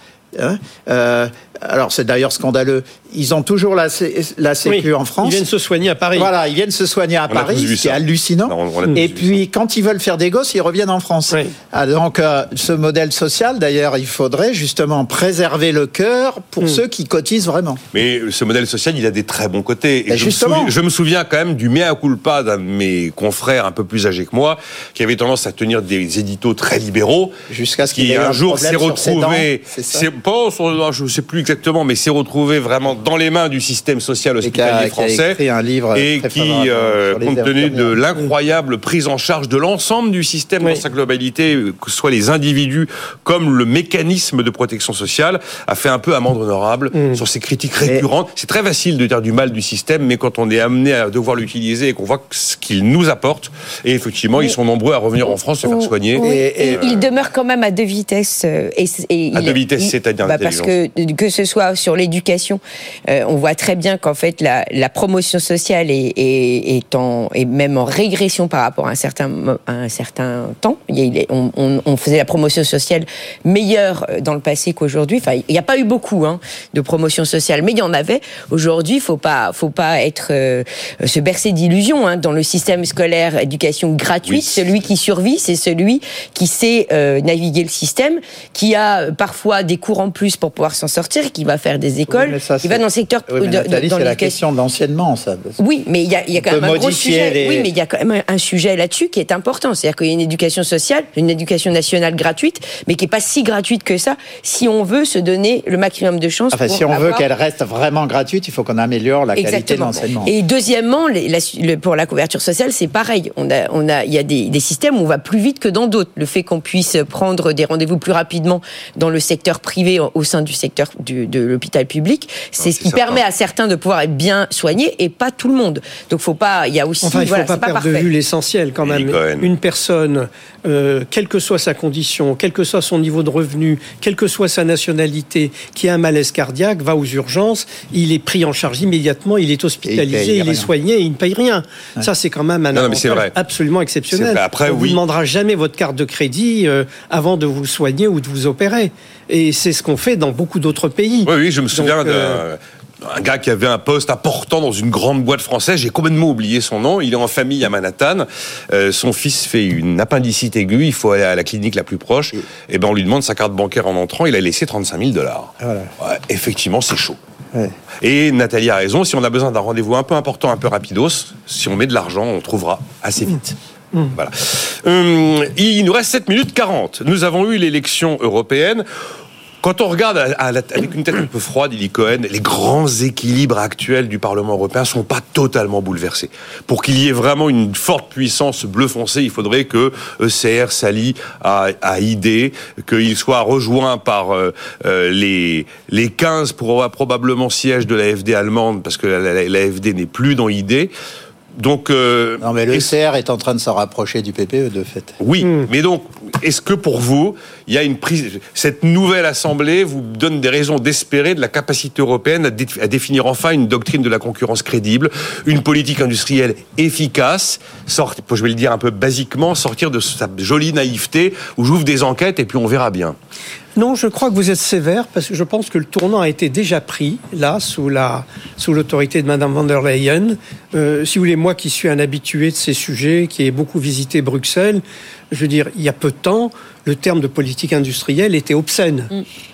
alors c'est d'ailleurs scandaleux, ils ont toujours la Sécu en France. Ils viennent se soigner à Paris. Voilà, ils viennent se soigner à Paris, ce qui est hallucinant. Et puis, quand ils veulent faire des gosses, ils reviennent en France. Oui. Donc, ce modèle social, d'ailleurs, il faudrait justement préserver le cœur pour ceux qui cotisent vraiment. Mais ce modèle social, il a des très bons côtés. Et justement. Je me souviens quand même du mea culpa d'un de mes confrères un peu plus âgés que moi, qui avait tendance à tenir des éditos très libéraux. Jusqu'à ce qu'il ait un jour s'est retrouvé, je ne sais plus exactement, mais s'est retrouvé vraiment dans les mains du système social hospitalier français, qui a écrit un livre et qui, compte tenu de l'incroyable prise en charge de l'ensemble du système dans sa globalité, que ce soit les individus comme le mécanisme de protection sociale, a fait un peu amende honorable sur ces critiques récurrentes. C'est très facile de dire du mal du système, mais quand on est amené à devoir l'utiliser et qu'on voit ce qu'il nous apporte, et effectivement, ils sont nombreux à revenir en France se faire soigner. Et il demeure quand même à deux vitesses. À deux vitesses, c'est-à-dire parce que ce soit sur l'éducation, on voit très bien qu'en fait la promotion sociale est même en régression par rapport à un certain temps. On faisait la promotion sociale meilleure dans le passé qu'aujourd'hui. Enfin, il n'y a pas eu beaucoup de promotion sociale, mais il y en avait. Aujourd'hui, faut pas se bercer d'illusions. Dans le système scolaire, éducation gratuite, celui qui survit, c'est celui qui sait naviguer le système, qui a parfois des cours en plus pour pouvoir s'en sortir, qui va faire des écoles, qui va dans le secteur dans c'est la question de l'enseignement, ça. Oui, mais il y a quand même un gros sujet. Oui, mais il y a quand même un sujet là-dessus qui est important. C'est-à-dire qu'il y a une éducation sociale, une éducation nationale gratuite, mais qui est pas si gratuite que ça. Si on veut se donner le maximum de chances. Si on veut qu'elle reste vraiment gratuite, il faut qu'on améliore la qualité de l'enseignement. Et deuxièmement, pour la couverture sociale, c'est pareil. Il y a des systèmes où on va plus vite que dans d'autres. Le fait qu'on puisse prendre des rendez-vous plus rapidement dans le secteur privé au sein du de l'hôpital public. C'est ce qui permet à certains de pouvoir être bien soignés et pas tout le monde. Donc faut pas, il y a aussi, il faut pas perdre de vue l'essentiel quand même. Une personne, quelle que soit sa condition, quel que soit son niveau de revenu, quelle que soit sa nationalité, qui a un malaise cardiaque, va aux urgences, il est pris en charge immédiatement, il est hospitalisé, il est soigné, et il ne paye rien. Ouais. Ça, c'est quand même un avantage absolument exceptionnel. On ne vous demandera jamais votre carte de crédit avant de vous soigner ou de vous opérer. Et c'est ce qu'on fait dans beaucoup d'autres pays. Oui, je me souviens d'un gars qui avait un poste important dans une grande boîte française. J'ai complètement oublié son nom. Il est en famille à Manhattan. Son fils fait une appendicite aiguë. Il faut aller à la clinique la plus proche. Et ben on lui demande sa carte bancaire en entrant. Il a laissé $35 000. Voilà. Ouais, effectivement, c'est chaud. Ouais. Et Nathalie a raison. Si on a besoin d'un rendez-vous un peu important, un peu rapidos, si on met de l'argent, on trouvera assez vite. Voilà. Il nous reste 7 minutes 40. Nous avons eu l'élection européenne. Quand on regarde avec une tête un peu froide, Élie Cohen, les grands équilibres actuels du Parlement européen sont pas totalement bouleversés. Pour qu'il y ait vraiment une forte puissance bleu foncé, il faudrait que ECR s'allie à ID, qu'il soit rejoint par les 15 probablement sièges de l'AfD allemande, parce que l'AfD n'est plus dans ID. Donc, non, mais le ECR est en train de s'en rapprocher du PPE, de fait. Oui, mais donc, est-ce que pour vous, il y a une prise, cette nouvelle Assemblée vous donne des raisons d'espérer de la capacité européenne à définir enfin une doctrine de la concurrence crédible, une politique industrielle efficace, je vais le dire un peu basiquement, sortir de sa jolie naïveté où j'ouvre des enquêtes et puis on verra bien? Non, je crois que vous êtes sévère parce que je pense que le tournant a été déjà pris, là, sous l'autorité de Madame von der Leyen. Si vous voulez, moi qui suis un habitué de ces sujets, qui ai beaucoup visité Bruxelles, je veux dire, il y a peu de temps, le terme de politique industrielle était obscène.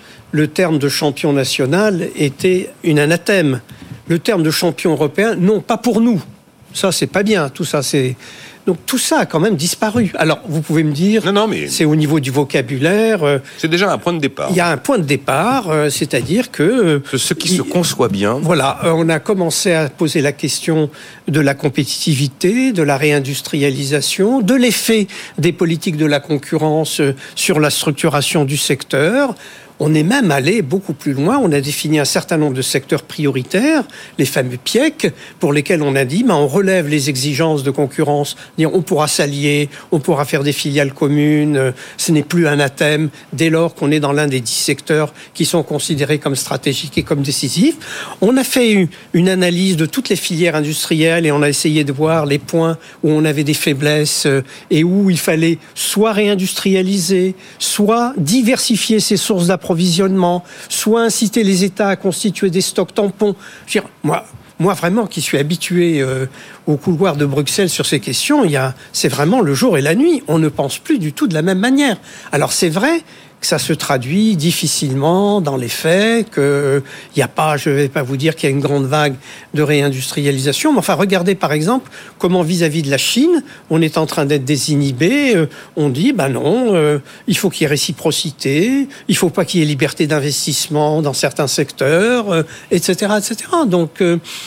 Le terme de champion national était une anathème. Le terme de champion européen, non, pas pour nous. Ça, c'est pas bien. Tout ça, c'est... Donc tout ça a quand même disparu. Alors vous pouvez me dire, mais c'est au niveau du vocabulaire. C'est déjà un point de départ. Il y a un point de départ, c'est-à-dire que ce qui se conçoit bien. Voilà, on a commencé à poser la question de la compétitivité, de la réindustrialisation, de l'effet des politiques de la concurrence sur la structuration du secteur. On est même allé beaucoup plus loin. On a défini un certain nombre de secteurs prioritaires, les fameux PIEC, pour lesquels on a dit on relève les exigences de concurrence. On pourra s'allier, on pourra faire des filiales communes. Ce n'est plus un anathème dès lors qu'on est dans l'un des 10 secteurs qui sont considérés comme stratégiques et comme décisifs. On a fait une analyse de toutes les filières industrielles et on a essayé de voir les points où on avait des faiblesses et où il fallait soit réindustrialiser, soit diversifier ses sources d'approvisionnement, soit inciter les États à constituer des stocks tampons. Je veux dire, moi vraiment, qui suis habitué au couloir de Bruxelles sur ces questions, c'est vraiment le jour et la nuit. On ne pense plus du tout de la même manière. Alors c'est vrai que ça se traduit difficilement dans les faits, qu'il n'y a pas, je ne vais pas vous dire qu'il y a une grande vague de réindustrialisation, mais enfin, regardez par exemple comment vis-à-vis de la Chine, on est en train d'être désinhibé, on dit, non, il faut qu'il y ait réciprocité, il ne faut pas qu'il y ait liberté d'investissement dans certains secteurs, etc., etc. Donc,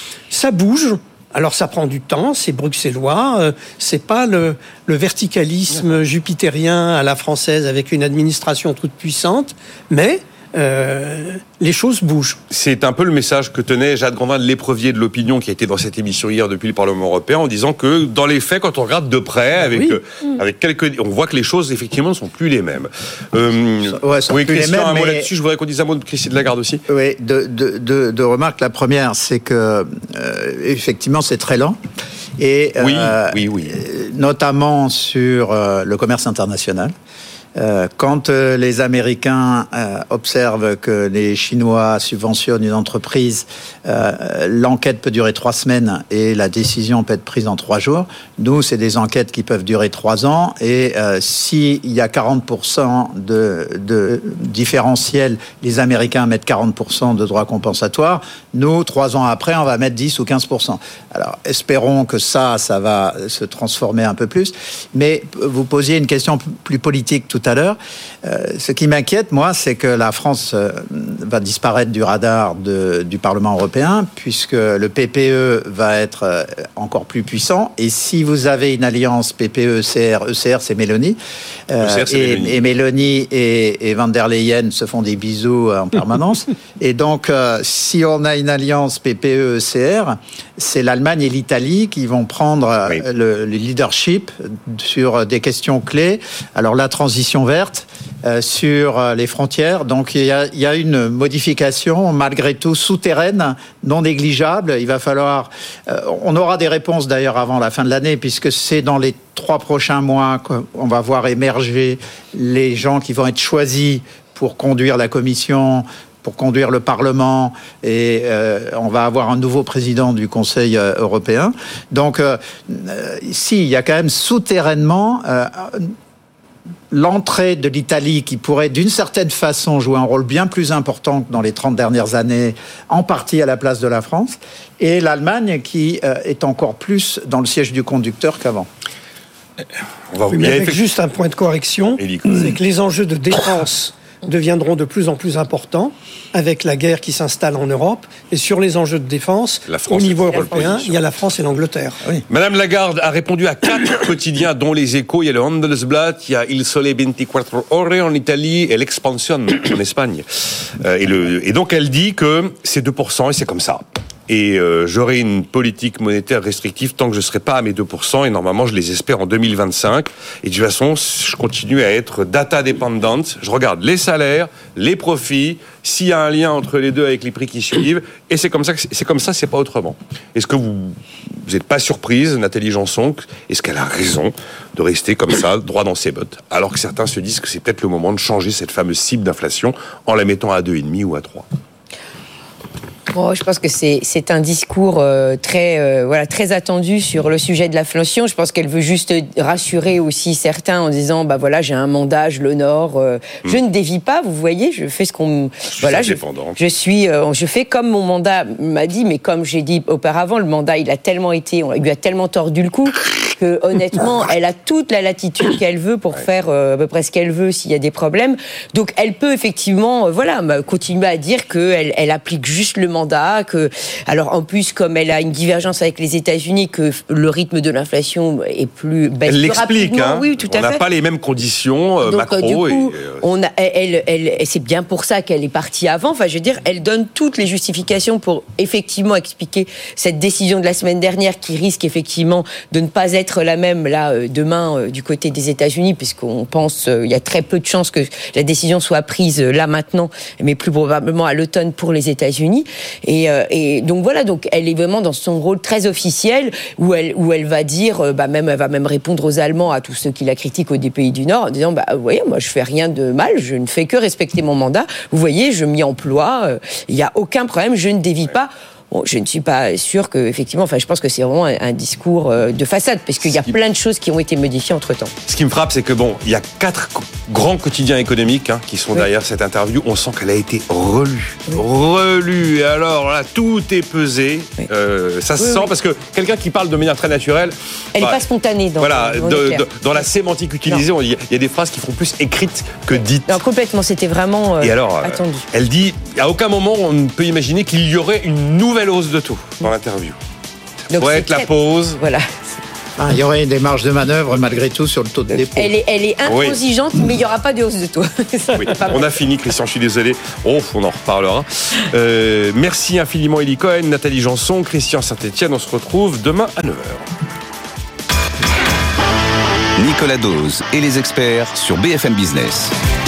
ça bouge. Alors ça prend du temps, c'est bruxellois, c'est pas le verticalisme jupitérien à la française avec une administration toute puissante, mais les choses bougent. C'est un peu le message que tenait Jade Grandin, l'épervier de l'opinion, qui a été dans cette émission hier depuis le Parlement européen, en disant que dans les faits, quand on regarde de près, avec on voit que les choses effectivement ne sont plus les mêmes. Sont plus Christian, les mêmes, un mot là-dessus. Je voudrais qu'on dise un mot de Christine Lagarde aussi. Oui, deux remarques. La première, c'est que effectivement, c'est très lent. Et oui. Notamment sur le commerce international. Quand les Américains observent que les Chinois subventionnent une entreprise, l'enquête peut durer 3 semaines et la décision peut être prise en 3 jours. Nous, c'est des enquêtes qui peuvent durer 3 ans et s'il y a 40% de différentiel, les Américains mettent 40% de droits compensatoires. Nous, 3 ans après, on va mettre 10 ou 15%. Alors, espérons que ça va se transformer un peu plus. Mais vous posiez une question plus politique tout tout à l'heure. Ce qui m'inquiète, moi, c'est que la France va disparaître du radar du Parlement européen, puisque le PPE va être encore plus puissant. Et si vous avez une alliance PPE-ECR, ECR c'est Mélanie, et Mélanie et Van der Leyen se font des bisous en permanence. Et donc, si on a une alliance PPE-ECR, c'est l'Allemagne et l'Italie qui vont prendre le leadership sur des questions clés. Alors la transition verte, sur les frontières. Donc il y a une modification malgré tout souterraine, non négligeable. Il va falloir... on aura des réponses d'ailleurs avant la fin de l'année, puisque c'est dans les 3 prochains mois qu'on va voir émerger les gens qui vont être choisis pour conduire la Commission, pour conduire le Parlement, et on va avoir un nouveau président du Conseil européen. Donc, il y a quand même souterrainement l'entrée de l'Italie qui pourrait d'une certaine façon jouer un rôle bien plus important que dans les 30 dernières années, en partie à la place de la France, et l'Allemagne qui est encore plus dans le siège du conducteur qu'avant. Mais avec juste un point de correction, c'est que les enjeux de défense deviendront de plus en plus importants avec la guerre qui s'installe en Europe. Et sur les enjeux de défense, au niveau européen, il y a la France et l'Angleterre. Oui. Madame Lagarde a répondu à 4 quotidiens, dont les Échos. Il y a le Handelsblatt, il y a Il Sole 24 Ore en Italie et l'Expansión en Espagne. Et donc elle dit que c'est 2% et c'est comme ça. Et j'aurai une politique monétaire restrictive tant que je ne serai pas à mes 2%, et normalement je les espère en 2025. Et de toute façon, je continue à être data dependent. Je regarde les salaires, les profits, s'il y a un lien entre les deux avec les prix qui suivent, et c'est comme ça, c'est pas autrement. Est-ce que vous n'êtes pas surprise, Nathalie Janson, est-ce qu'elle a raison de rester comme ça, droit dans ses bottes, alors que certains se disent que c'est peut-être le moment de changer cette fameuse cible d'inflation en la mettant à 2,5 ou à 3 ? Oh, je pense que c'est un discours très attendu sur le sujet de l'inflation. Je pense qu'elle veut juste rassurer aussi certains en disant j'ai un mandat, je l'honore, je ne dévie pas. Vous voyez, je fais ce qu'on je fais comme mon mandat m'a dit, mais comme j'ai dit auparavant, le mandat il lui a tellement tordu le cou que honnêtement, elle a toute la latitude qu'elle veut pour faire à peu près ce qu'elle veut s'il y a des problèmes. Donc elle peut effectivement continuer à dire qu'elle applique juste le mandat, alors en plus comme elle a une divergence avec les États-Unis, que le rythme de l'inflation est plus elle l'explique, oui, tout à fait. On n'a pas les mêmes conditions macro. Du coup, c'est bien pour ça qu'elle est partie avant. Enfin, je veux dire, elle donne toutes les justifications pour effectivement expliquer cette décision de la semaine dernière qui risque effectivement de ne pas être la même demain du côté des États-Unis, puisqu'on pense il y a très peu de chances que la décision soit prise là maintenant, mais plus probablement à l'automne pour les États-Unis. Et donc voilà, donc elle est vraiment dans son rôle très officiel où elle va dire, elle va même répondre aux Allemands, à tous ceux qui la critiquent des pays du Nord, en disant vous voyez, moi je fais rien de mal, je ne fais que respecter mon mandat. Vous voyez, je m'y emploie, il y a aucun problème, je ne dévie pas. Bon, je ne suis pas sûre que, effectivement, je pense que c'est vraiment un discours de façade, parce qu'il y a plein de choses qui ont été modifiées entre-temps. Ce qui me frappe, c'est que il y a 4 grands quotidiens économiques qui sont derrière cette interview. On sent qu'elle a été relue. Et alors là, tout est pesé. Ça se sent parce que quelqu'un qui parle de manière très naturelle, elle n'est pas spontanée dans la sémantique utilisée. Il y a des phrases qui font plus écrites que dites. Non, complètement. C'était vraiment attendu. Elle dit, à aucun moment on ne peut imaginer qu'il y aurait une nouvelle hausse de taux dans l'interview. Ça pourrait être la pause. Voilà. Il y aurait des marges de manœuvre malgré tout sur le taux de dépôt. Elle est intransigeante, mais il n'y aura pas de hausse de taux. Oui. On a fini, Christian, je suis désolé. On en reparlera. Merci infiniment, Élie Cohen, Nathalie Janson, Christian Saint-Etienne. On se retrouve demain à 9h. Nicolas Dose et les experts sur BFM Business.